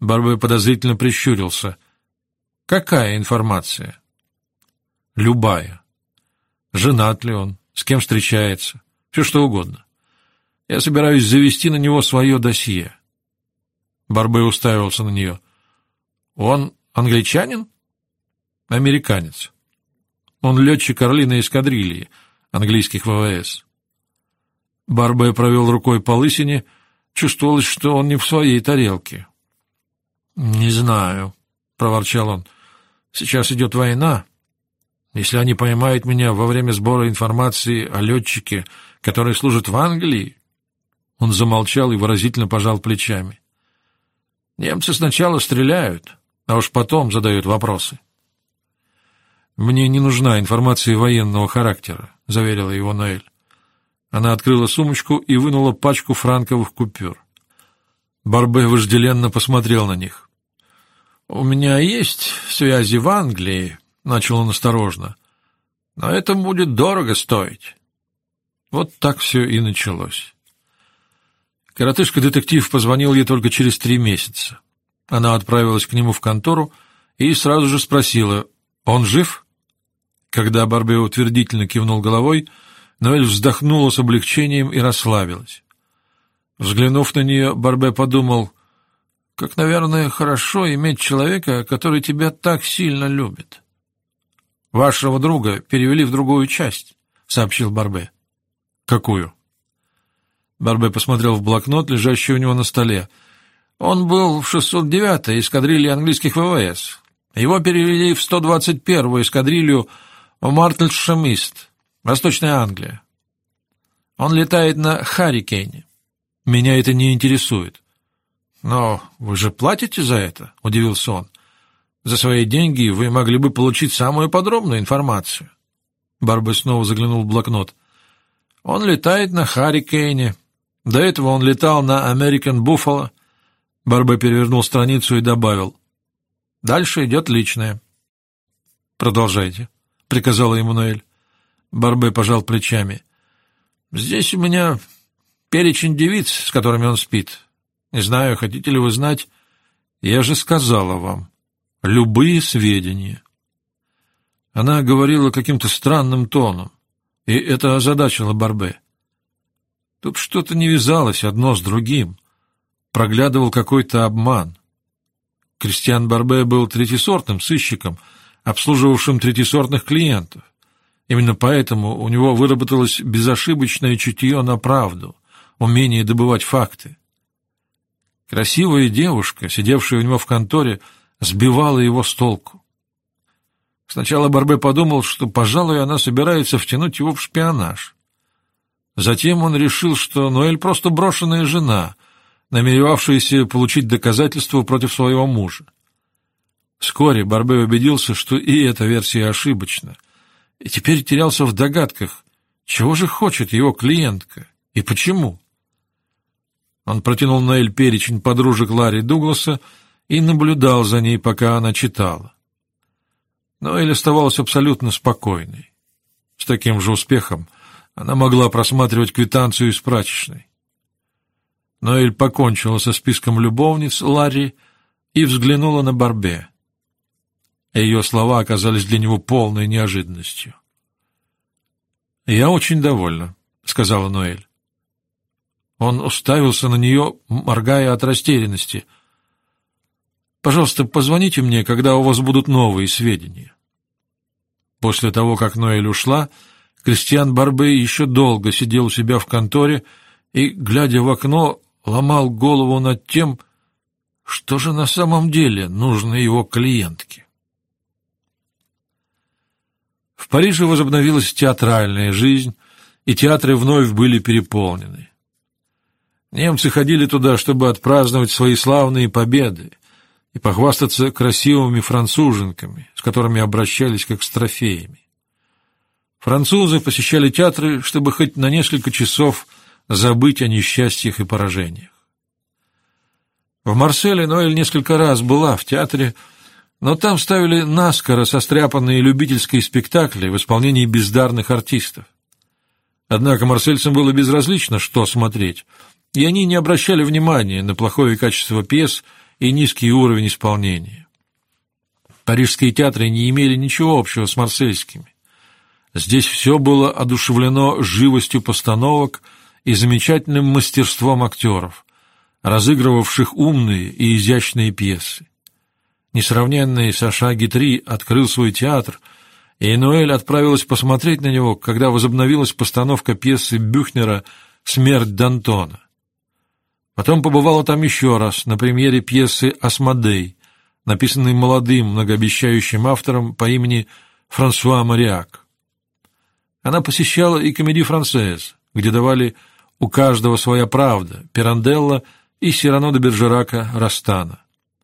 Барбе подозрительно прищурился. «Какая информация?» «Любая. Женат ли он? С кем встречается? Все что угодно. Я собираюсь завести на него свое досье». Барбе уставился на нее. «Он англичанин?» «Американец. Он летчик орлиной эскадрильи, английских ВВС». Барбе провел рукой по лысине, чувствовалось, что он не в своей тарелке. «Не знаю», — проворчал он, — «сейчас идет война. Если они поймают меня во время сбора информации о летчике, который служит в Англии...» Он замолчал и выразительно пожал плечами. «Немцы сначала стреляют, а уж потом задают вопросы». «Мне не нужна информация военного характера», — заверила его Ноэль. Она открыла сумочку и вынула пачку франковых купюр. Барбе вожделенно посмотрел на них. «У меня есть связи в Англии», — начал он осторожно, — «но это будет дорого стоить». Вот так все и началось. Коротышка-детектив позвонил ей только через 3 месяца. Она отправилась к нему в контору и сразу же спросила: «Он жив?» Когда Барбе утвердительно кивнул головой, Ноэль вздохнула с облегчением и расслабилась. Взглянув на нее, Барбе подумал: «Как, наверное, хорошо иметь человека, который тебя так сильно любит». «Вашего друга перевели в другую часть», — сообщил Барбе. «Какую?» Барбе посмотрел в блокнот, лежащий у него на столе. «Он был в 609-й эскадрилье английских ВВС. Его перевели в 121-ю эскадрилью Мартельшемист, Восточная Англия. Он летает на Харрикейне». «Меня это не интересует». «Но вы же платите за это?» — удивился он. «За свои деньги вы могли бы получить самую подробную информацию». Барбе снова заглянул в блокнот. «Он летает на Харрикейне. До этого он летал на American Buffalo». Барбе перевернул страницу и добавил: «Дальше идет личное». «Продолжайте», — приказала ему Ноэль. Барбе пожал плечами. «Здесь у меня перечень девиц, с которыми он спит. Не знаю, хотите ли вы знать?» «Я же сказала вам. Любые сведения». Она говорила каким-то странным тоном, и это озадачило Барбе. Тут что-то не вязалось одно с другим. Проглядывал какой-то обман. Кристиан Барбе был третьесортным сыщиком, обслуживавшим третьесортных клиентов. Именно поэтому у него выработалось безошибочное чутье на правду, умение добывать факты. Красивая девушка, сидевшая у него в конторе, сбивала его с толку. Сначала Барбе подумал, что, пожалуй, она собирается втянуть его в шпионаж. Затем он решил, что Ноэль просто брошенная жена, намеревавшаяся получить доказательства против своего мужа. Вскоре Барбе убедился, что и эта версия ошибочна, и теперь терялся в догадках, чего же хочет его клиентка и почему. Он протянул Ноэль перечень подружек Ларри Дугласа и наблюдал за ней, пока она читала. Ноэль оставалась абсолютно спокойной. С таким же успехом она могла просматривать квитанцию из прачечной. Ноэль покончила со списком любовниц Ларри и взглянула на Барбе. Ее слова оказались для него полной неожиданностью. «Я очень довольна», — сказала Ноэль. Он уставился на нее, моргая от растерянности. «Пожалуйста, позвоните мне, когда у вас будут новые сведения». После того, как Ноэль ушла, Кристиан Барбе еще долго сидел у себя в конторе и, глядя в окно, ломал голову над тем, что же на самом деле нужно его клиентке. В Париже возобновилась театральная жизнь, и театры вновь были переполнены. Немцы ходили туда, чтобы отпраздновать свои славные победы и похвастаться красивыми француженками, с которыми обращались как с трофеями. Французы посещали театры, чтобы хоть на несколько часов забыть о несчастьях и поражениях. В Марселе Ноэль несколько раз была в театре, но там ставили наскоро состряпанные любительские спектакли в исполнении бездарных артистов. Однако марсельцам было безразлично, что смотреть, и они не обращали внимания на плохое качество пьес и низкий уровень исполнения. Парижские театры не имели ничего общего с марсельскими. Здесь все было одушевлено живостью постановок и замечательным мастерством актеров, разыгрывавших умные и изящные пьесы. Несравненный Саша Гитри открыл свой театр, и Ноэль отправилась посмотреть на него, когда возобновилась постановка пьесы Бюхнера «Смерть Д'Антона». Потом побывала там еще раз на премьере пьесы «Асмодей», написанной молодым, многообещающим автором по имени Франсуа Мариак. Она посещала и комедий-франсез, где давали «У каждого своя правда» Пиранделла и Сирано де Бержерака Растана.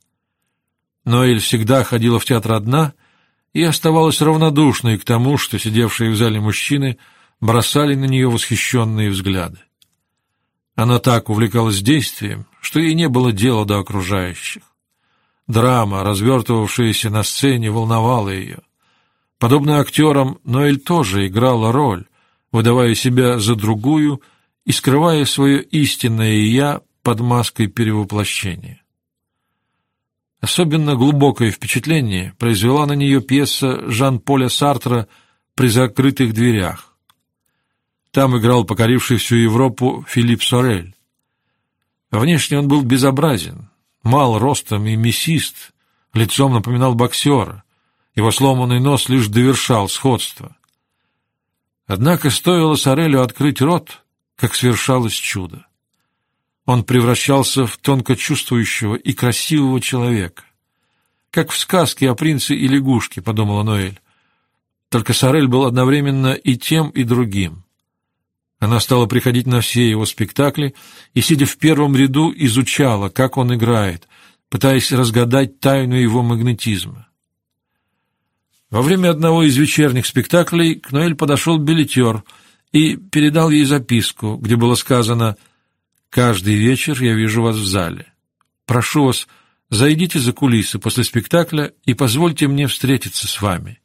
Ноэль всегда ходила в театр одна и оставалась равнодушной к тому, что сидевшие в зале мужчины бросали на нее восхищенные взгляды. Она так увлекалась действием, что ей не было дела до окружающих. Драма, развертывавшаяся на сцене, волновала ее. Подобно актерам, Ноэль тоже играла роль, выдавая себя за другую и скрывая свое истинное «я» под маской перевоплощения. Особенно глубокое впечатление произвела на нее пьеса Жан-Поля Сартра «При закрытых дверях». Там играл покоривший всю Европу Филипп Сорель. Внешне он был безобразен, мал ростом и мясист, лицом напоминал боксера, его сломанный нос лишь довершал сходство. Однако стоило Сорелю открыть рот, как свершалось чудо. Он превращался в тонко чувствующего и красивого человека. Как в сказке о принце и лягушке, подумала Ноэль. Только Сорель был одновременно и тем, и другим. Она стала приходить на все его спектакли и, сидя в первом ряду, изучала, как он играет, пытаясь разгадать тайну его магнетизма. Во время одного из вечерних спектаклей к Ноэль подошел билетер и передал ей записку, где было сказано: «Каждый вечер я вижу вас в зале. Прошу вас, зайдите за кулисы после спектакля и позвольте мне встретиться с вами.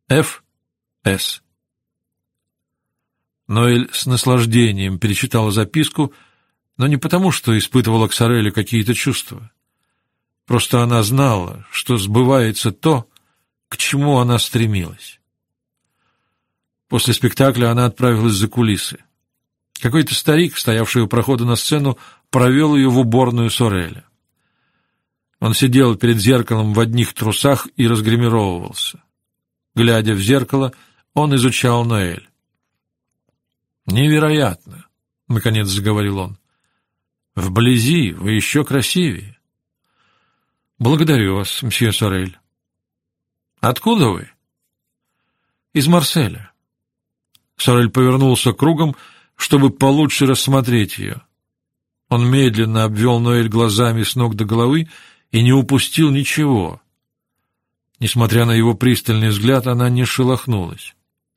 Ф.С.» Ноэль с наслаждением перечитала записку, но не потому, что испытывала к Сорелю какие-то чувства. Просто она знала, что сбывается то, к чему она стремилась. После спектакля она отправилась за кулисы. Какой-то старик, стоявший у прохода на сцену, провел ее в уборную Сореля. Он сидел перед зеркалом в одних трусах и разгримировывался. Глядя в зеркало, он изучал Ноэль. «Невероятно!» — наконец заговорил он. «Вблизи вы еще красивее». «Благодарю вас, мсье Сорель». «Откуда вы?» «Из Марселя». Сорель повернулся кругом, чтобы получше рассмотреть ее. Он медленно обвел Ноэль глазами с ног до головы и не упустил ничего. Несмотря на его пристальный взгляд, она не шелохнулась.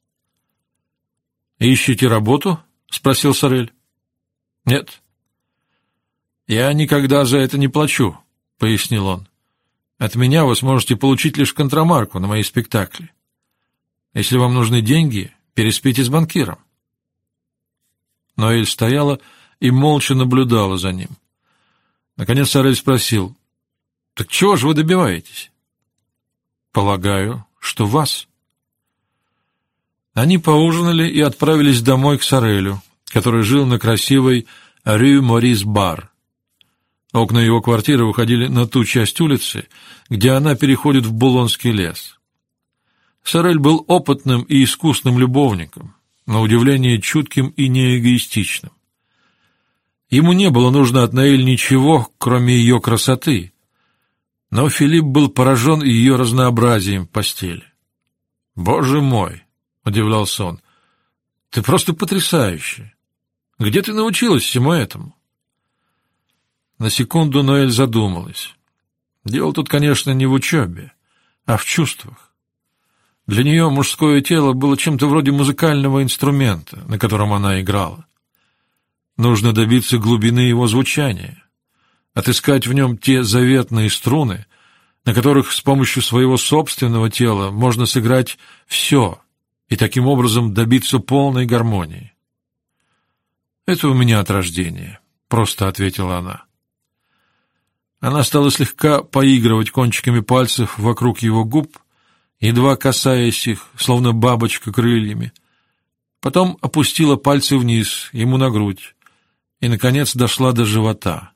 «Ищете работу?» — спросил Сорель. «Нет». «Я никогда за это не плачу», — пояснил он. «От меня вы сможете получить лишь контрамарку на мои спектакли. Если вам нужны деньги, переспите с банкиром». Ноэль стояла и молча наблюдала за ним. Наконец Сорель спросил: «Так чего же вы добиваетесь?» «Полагаю, что вас». Они поужинали и отправились домой к Сорелю, который жил на красивой Рue Морис-Бар. Окна его квартиры выходили на ту часть улицы, где она переходит в Булонский лес. Сорель был опытным и искусным любовником, на удивление чутким и неэгоистичным. Ему не было нужно от Ноэль ничего, кроме ее красоты, но Филипп был поражен ее разнообразием в постели. «Боже мой!» — удивлялся он. «Ты просто потрясающая! Где ты научилась всему этому?» На секунду Ноэль задумалась. Дело тут, конечно, не в учебе, а в чувствах. Для нее мужское тело было чем-то вроде музыкального инструмента, на котором она играла. Нужно добиться глубины его звучания, отыскать в нем те заветные струны, на которых с помощью своего собственного тела можно сыграть все и таким образом добиться полной гармонии. «Это у меня от рождения», — просто ответила она. Она стала слегка поигрывать кончиками пальцев вокруг его губ, едва касаясь их, словно бабочка крыльями. Потом опустила пальцы вниз, ему на грудь, и, наконец, дошла до живота.